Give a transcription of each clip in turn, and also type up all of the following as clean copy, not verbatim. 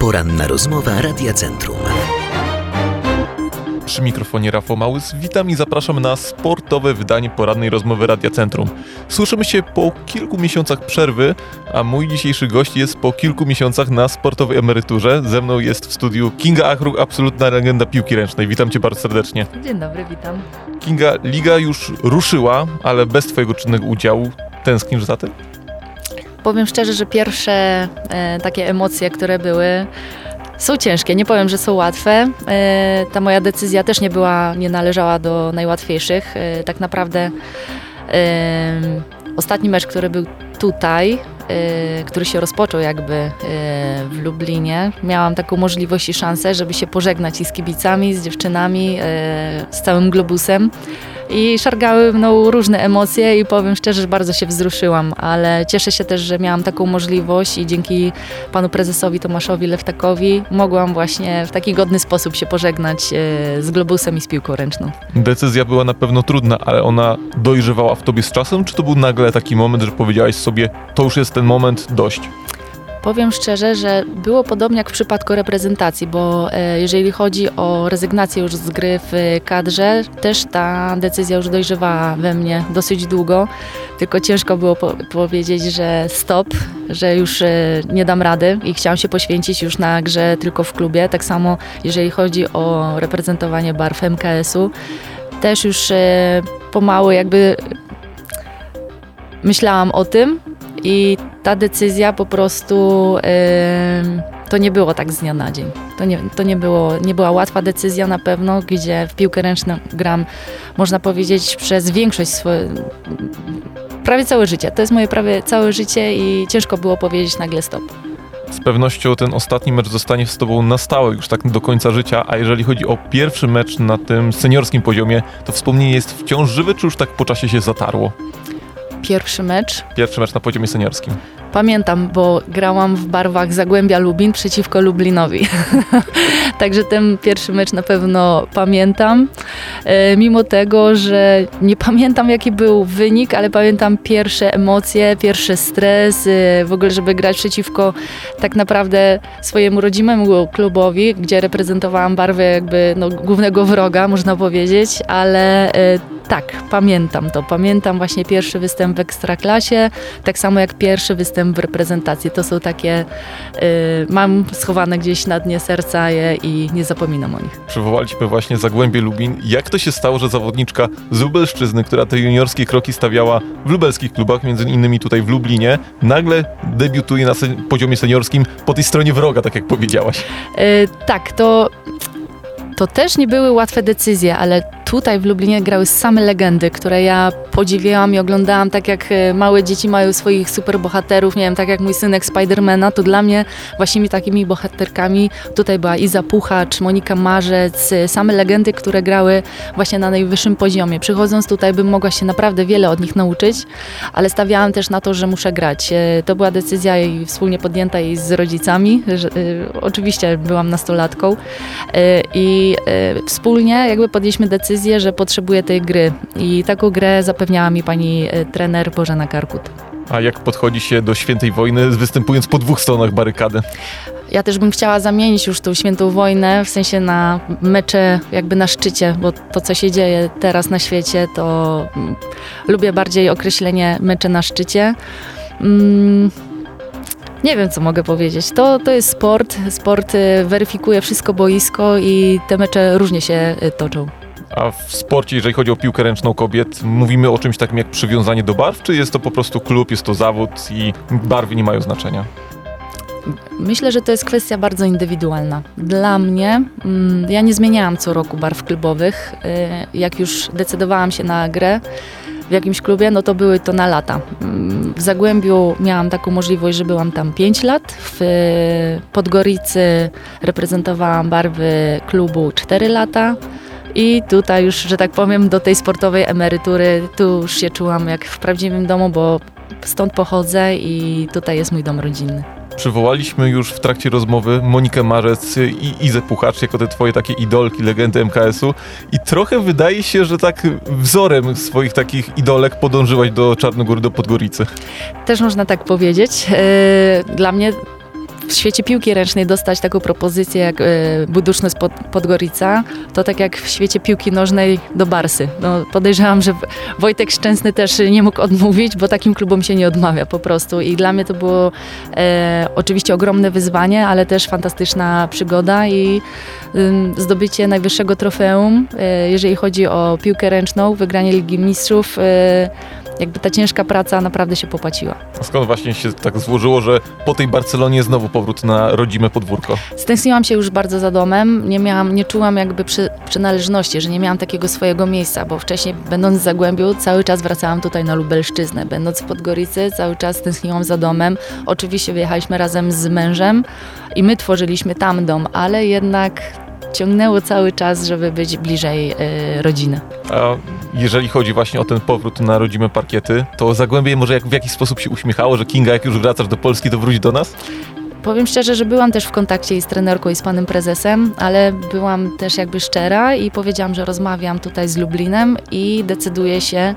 Poranna rozmowa Radia Centrum. Przy mikrofonie Rafał Małys, witam i zapraszam na sportowe wydanie porannej rozmowy Radia Centrum. Słyszymy się po kilku miesiącach przerwy, a mój dzisiejszy gość jest po kilku miesiącach na sportowej emeryturze. Ze mną jest w studiu Kinga Achruch, absolutna legenda piłki ręcznej. Witam Cię bardzo serdecznie. Dzień dobry, witam. Kinga, liga już ruszyła, ale bez Twojego czynnego udziału. Tęsknisz za tym? Powiem szczerze, że pierwsze takie emocje, które były, są ciężkie. Nie powiem, że są łatwe. Ta moja decyzja też nie należała do najłatwiejszych. Tak naprawdę ostatni mecz, który był tutaj, który się rozpoczął jakby w Lublinie, miałam taką możliwość i szansę, żeby się pożegnać i z kibicami, z dziewczynami, z całym globusem. I szargały mną różne emocje i powiem szczerze, że bardzo się wzruszyłam, ale cieszę się też, że miałam taką możliwość i dzięki panu prezesowi Tomaszowi Lewtakowi mogłam właśnie w taki godny sposób się pożegnać z globusem i z piłką ręczną. Decyzja była na pewno trudna, ale ona dojrzewała w Tobie z czasem, czy to był nagle taki moment, że powiedziałaś sobie, to już jest ten moment, dość? Powiem szczerze, że było podobnie jak w przypadku reprezentacji, bo jeżeli chodzi o rezygnację już z gry w kadrze, też ta decyzja już dojrzewała we mnie dosyć długo, tylko ciężko było powiedzieć, że stop, że już nie dam rady i chciałam się poświęcić już na grze tylko w klubie. Tak samo jeżeli chodzi o reprezentowanie barw MKS-u, też już pomału jakby myślałam o tym. I ta decyzja po prostu, to nie było tak z dnia na dzień. To nie była łatwa decyzja na pewno, gdzie w piłkę ręczną gram, można powiedzieć, przez większość prawie całe życie. To jest moje prawie całe życie i ciężko było powiedzieć nagle stop. Z pewnością ten ostatni mecz zostanie z Tobą na stałe już tak do końca życia, a jeżeli chodzi o pierwszy mecz na tym seniorskim poziomie, to wspomnienie jest wciąż żywe, czy już tak po czasie się zatarło? Pierwszy mecz na poziomie seniorskim. Pamiętam, bo grałam w barwach Zagłębia Lubin przeciwko Lublinowi. Także ten pierwszy mecz na pewno pamiętam. Mimo tego, że nie pamiętam jaki był wynik, ale pamiętam pierwsze emocje, pierwszy stres, w ogóle żeby grać przeciwko tak naprawdę swojemu rodzimemu klubowi, gdzie reprezentowałam barwę jakby głównego wroga, można powiedzieć, ale tak, pamiętam to. Pamiętam właśnie pierwszy występ w Ekstraklasie, tak samo jak pierwszy występ w reprezentacji. To są takie, mam schowane gdzieś na dnie serca je i nie zapominam o nich. Przywołaliśmy właśnie Zagłębie Lubin. Jak to się stało, że zawodniczka z Lubelszczyzny, która te juniorskie kroki stawiała w lubelskich klubach, między innymi tutaj w Lublinie, nagle debiutuje na poziomie seniorskim po tej stronie wroga, tak jak powiedziałaś? Tak, to też nie były łatwe decyzje, ale tutaj w Lublinie grały same legendy, które ja podziwiałam i oglądałam, tak jak małe dzieci mają swoich superbohaterów, nie wiem, tak jak mój synek Spidermana, to dla mnie właśnie takimi bohaterkami tutaj była Iza Puchacz, Monika Marzec, same legendy, które grały właśnie na najwyższym poziomie. Przychodząc tutaj bym mogła się naprawdę wiele od nich nauczyć, ale stawiałam też na to, że muszę grać. To była decyzja i wspólnie podjęta i z rodzicami, oczywiście byłam nastolatką i wspólnie jakby podjęliśmy decyzję, że potrzebuję tej gry i taką grę zapewniała mi pani trener Bożena Karkut. A jak podchodzi się do świętej wojny, występując po dwóch stronach barykady? Ja też bym chciała zamienić już tą świętą wojnę, w sensie na mecze jakby na szczycie, bo to, co się dzieje teraz na świecie, to lubię bardziej określenie mecze na szczycie. Nie wiem, co mogę powiedzieć. To jest sport. Sport weryfikuje wszystko boisko i te mecze różnie się toczą. A w sporcie, jeżeli chodzi o piłkę ręczną kobiet, mówimy o czymś takim jak przywiązanie do barw, czy jest to po prostu klub, jest to zawód i barwy nie mają znaczenia? Myślę, że to jest kwestia bardzo indywidualna. Dla mnie, ja nie zmieniałam co roku barw klubowych. Jak już decydowałam się na grę w jakimś klubie, no to były to na lata. W Zagłębiu miałam taką możliwość, że byłam tam 5 lat. W Podgoricy reprezentowałam barwy klubu 4 lata. I tutaj już, że tak powiem, do tej sportowej emerytury, tu już się czułam jak w prawdziwym domu, bo stąd pochodzę i tutaj jest mój dom rodzinny. Przywołaliśmy już w trakcie rozmowy Monikę Marzec i Izę Puchacz jako te twoje takie idolki, legendy MKS-u i trochę wydaje się, że tak wzorem swoich takich idolek podążyłaś do Czarnogóry, do Podgoricy. Też można tak powiedzieć. Dla mnie w świecie piłki ręcznej dostać taką propozycję jak Buduszno z Podgorica, to tak jak w świecie piłki nożnej do Barsy. No, podejrzewam, że Wojtek Szczęsny też nie mógł odmówić, bo takim klubom się nie odmawia po prostu. I dla mnie to było oczywiście ogromne wyzwanie, ale też fantastyczna przygoda i zdobycie najwyższego trofeum, jeżeli chodzi o piłkę ręczną, wygranie Ligi Mistrzów, jakby ta ciężka praca naprawdę się popłaciła. A skąd właśnie się tak złożyło, że po tej Barcelonie znowu powrót na rodzime podwórko? Stęskniłam się już bardzo za domem, nie czułam jakby przynależności, że nie miałam takiego swojego miejsca, bo wcześniej będąc w Zagłębiu cały czas wracałam tutaj na Lubelszczyznę, będąc w Podgoricy cały czas stęskniłam za domem. Oczywiście wyjechaliśmy razem z mężem i my tworzyliśmy tam dom, ale jednak ciągnęło cały czas, żeby być bliżej rodziny. A jeżeli chodzi właśnie o ten powrót na rodzime parkiety, to Zagłębie może w jakiś sposób się uśmiechało, że Kinga, jak już wracasz do Polski, to wróć do nas? Powiem szczerze, że byłam też w kontakcie i z trenerką, i z panem prezesem, ale byłam też jakby szczera i powiedziałam, że rozmawiam tutaj z Lublinem i decyduję się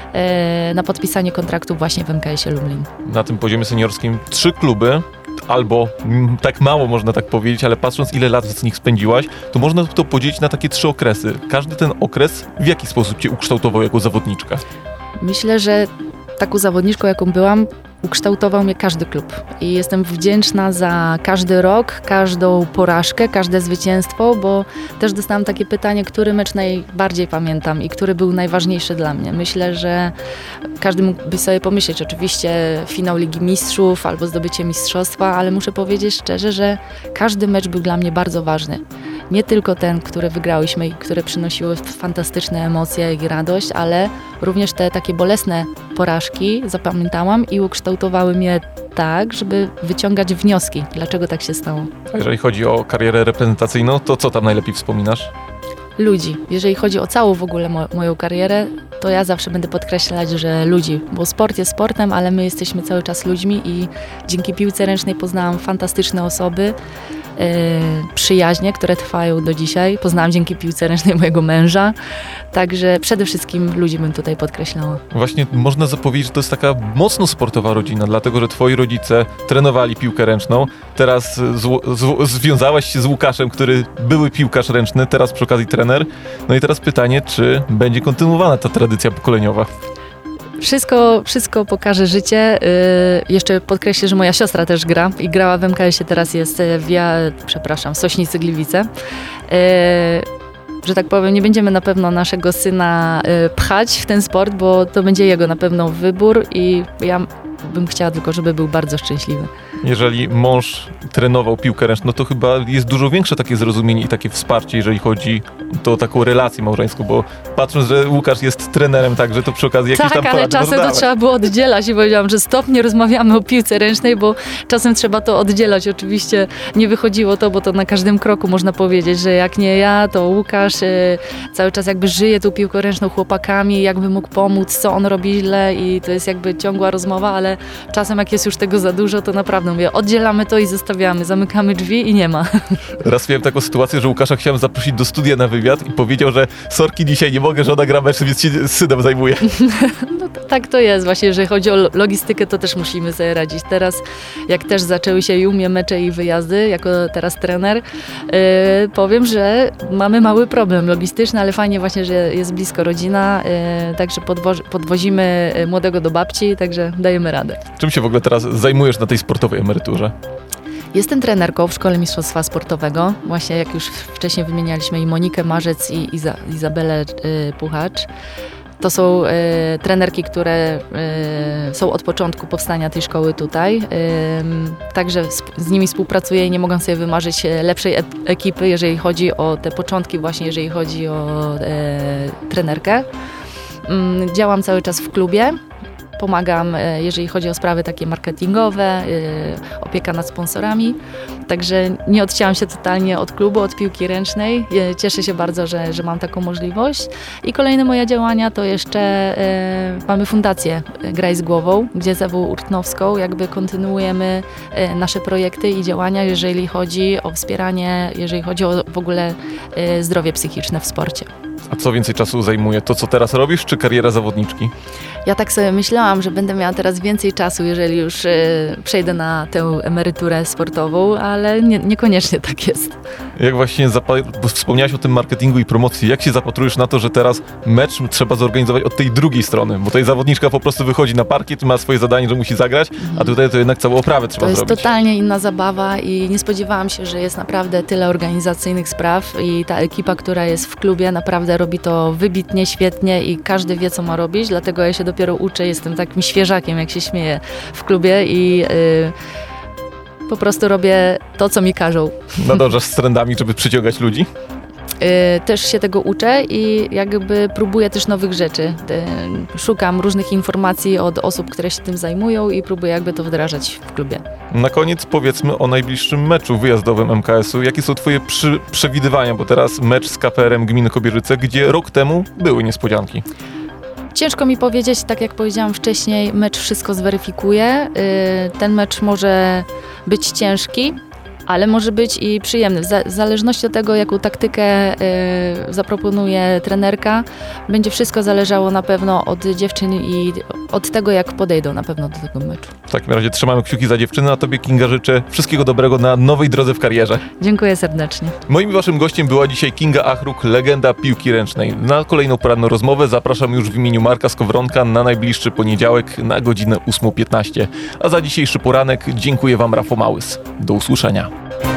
na podpisanie kontraktu właśnie w MKS-ie Lublin. Na tym poziomie seniorskim 3 kluby, albo tak mało można tak powiedzieć, ale patrząc ile lat z nich spędziłaś, to można to podzielić na takie 3 okresy. Każdy ten okres w jaki sposób cię ukształtował jako zawodniczka? Myślę, że taką zawodniczką, jaką byłam, ukształtował mnie każdy klub i jestem wdzięczna za każdy rok, każdą porażkę, każde zwycięstwo, bo też dostałam takie pytanie, który mecz najbardziej pamiętam i który był najważniejszy dla mnie. Myślę, że każdy mógłby sobie pomyśleć, oczywiście finał Ligi Mistrzów albo zdobycie mistrzostwa, ale muszę powiedzieć szczerze, że każdy mecz był dla mnie bardzo ważny. Nie tylko ten, który wygrałyśmy i które przynosiły fantastyczne emocje i radość, ale również te takie bolesne porażki zapamiętałam i ukształtowały mnie tak, żeby wyciągać wnioski, dlaczego tak się stało. A jeżeli chodzi o karierę reprezentacyjną, to co tam najlepiej wspominasz? Ludzi. Jeżeli chodzi o całą w ogóle moją karierę, to ja zawsze będę podkreślać, że ludzi, bo sport jest sportem, ale my jesteśmy cały czas ludźmi i dzięki piłce ręcznej poznałam fantastyczne osoby, przyjaźnie, które trwają do dzisiaj. Poznałam dzięki piłce ręcznej mojego męża, także przede wszystkim ludzi bym tutaj podkreślała. Właśnie można zapowiedzieć, że to jest taka mocno sportowa rodzina, dlatego że twoi rodzice trenowali piłkę ręczną, teraz związałaś się z Łukaszem, który były piłkarz ręczny, teraz przy okazji trener. No i teraz pytanie, czy będzie kontynuowana ta tradycja pokoleniowa? Wszystko pokaże życie. Jeszcze podkreślę, że moja siostra też gra i grała w MKS-ie, teraz jest w Sośnicy Gliwice. Że tak powiem, nie będziemy na pewno naszego syna pchać w ten sport, bo to będzie jego na pewno wybór i ja bym chciała tylko, żeby był bardzo szczęśliwy. Jeżeli mąż trenował piłkę ręczną, to chyba jest dużo większe takie zrozumienie i takie wsparcie, jeżeli chodzi o taką relację małżeńską, bo patrząc, że Łukasz jest trenerem, także to przy okazji jakieś tam Tak, ale czasem to trzeba było oddzielać i powiedziałam, że stop, nie rozmawiamy o piłce ręcznej, bo czasem trzeba to oddzielać. Oczywiście nie wychodziło to, bo to na każdym kroku można powiedzieć, że jak nie ja, to Łukasz cały czas jakby żyje tą piłką ręczną chłopakami, jakby mógł pomóc, co on robi źle i to jest jakby ciągła rozmowa, ale czasem jak jest już tego za dużo, to naprawdę mówię, oddzielamy to i zostawiamy, zamykamy drzwi i nie ma. Raz miałem taką sytuację, że Łukasza chciałem zaprosić do studia na wywiad i powiedział, że sorki, dzisiaj nie mogę, że ona gra mecz, więc się synem zajmuje. No tak to jest właśnie, jeżeli chodzi o logistykę, to też musimy sobie radzić. Teraz jak też zaczęły się i u mnie mecze i wyjazdy, jako teraz trener, powiem, że mamy mały problem logistyczny, ale fajnie właśnie, że jest blisko rodzina, także podwozimy młodego do babci, także dajemy radę. Czym się w ogóle teraz zajmujesz na tej sportowej emeryturze? Jestem trenerką w Szkole Mistrzostwa Sportowego. Właśnie jak już wcześniej wymienialiśmy i Monikę Marzec i Izabelę Puchacz. To są trenerki, które są od początku powstania tej szkoły tutaj. Także z nimi współpracuję i nie mogę sobie wymarzyć lepszej ekipy, jeżeli chodzi o te początki, właśnie jeżeli chodzi o trenerkę. Działam cały czas w klubie. Pomagam, jeżeli chodzi o sprawy takie marketingowe, opieka nad sponsorami. Także nie odcięłam się totalnie od klubu, od piłki ręcznej. Cieszę się bardzo, że mam taką możliwość. I kolejne moje działania to jeszcze mamy fundację Graj z Głową, gdzie z Ewą Urtnowską jakby kontynuujemy nasze projekty i działania, jeżeli chodzi o wspieranie, jeżeli chodzi o w ogóle zdrowie psychiczne w sporcie. A co więcej czasu zajmuje? To, co teraz robisz, czy kariera zawodniczki? Ja tak sobie myślałam, że będę miała teraz więcej czasu, jeżeli już przejdę na tę emeryturę sportową, ale niekoniecznie tak jest. Jak właśnie bo wspomniałaś o tym marketingu i promocji, jak się zapatrujesz na to, że teraz mecz trzeba zorganizować od tej drugiej strony? Bo tutaj zawodniczka po prostu wychodzi na parkiet, ma swoje zadanie, że musi zagrać, a tutaj to jednak całą oprawę trzeba zrobić. To jest totalnie inna zabawa i nie spodziewałam się, że jest naprawdę tyle organizacyjnych spraw i ta ekipa, która jest w klubie, naprawdę robi to wybitnie, świetnie i każdy wie, co ma robić, dlatego ja się dopiero uczę, jestem takim świeżakiem, jak się śmieję w klubie i po prostu robię to, co mi każą. Nadążasz z trendami, żeby przyciągać ludzi? Też się tego uczę i jakby próbuję też nowych rzeczy. Szukam różnych informacji od osób, które się tym zajmują i próbuję jakby to wdrażać w klubie. Na koniec powiedzmy o najbliższym meczu wyjazdowym MKS-u. Jakie są twoje przewidywania, bo teraz mecz z KPR-em Gminy Kobierzyce, gdzie rok temu były niespodzianki. Ciężko mi powiedzieć, tak jak powiedziałam wcześniej, mecz wszystko zweryfikuje. Ten mecz może być ciężki, ale może być i przyjemny. W zależności od tego, jaką taktykę zaproponuje trenerka, będzie wszystko zależało na pewno od dziewczyn i od tego, jak podejdą na pewno do tego meczu. W takim razie trzymamy kciuki za dziewczyny, a tobie, Kinga, życzę wszystkiego dobrego na nowej drodze w karierze. Dziękuję serdecznie. Moim i waszym gościem była dzisiaj Kinga Achruk, legenda piłki ręcznej. Na kolejną poranną rozmowę zapraszam już w imieniu Marka Skowronka na najbliższy poniedziałek na godzinę 8:15. A za dzisiejszy poranek dziękuję wam, Rafał Małys. Do usłyszenia.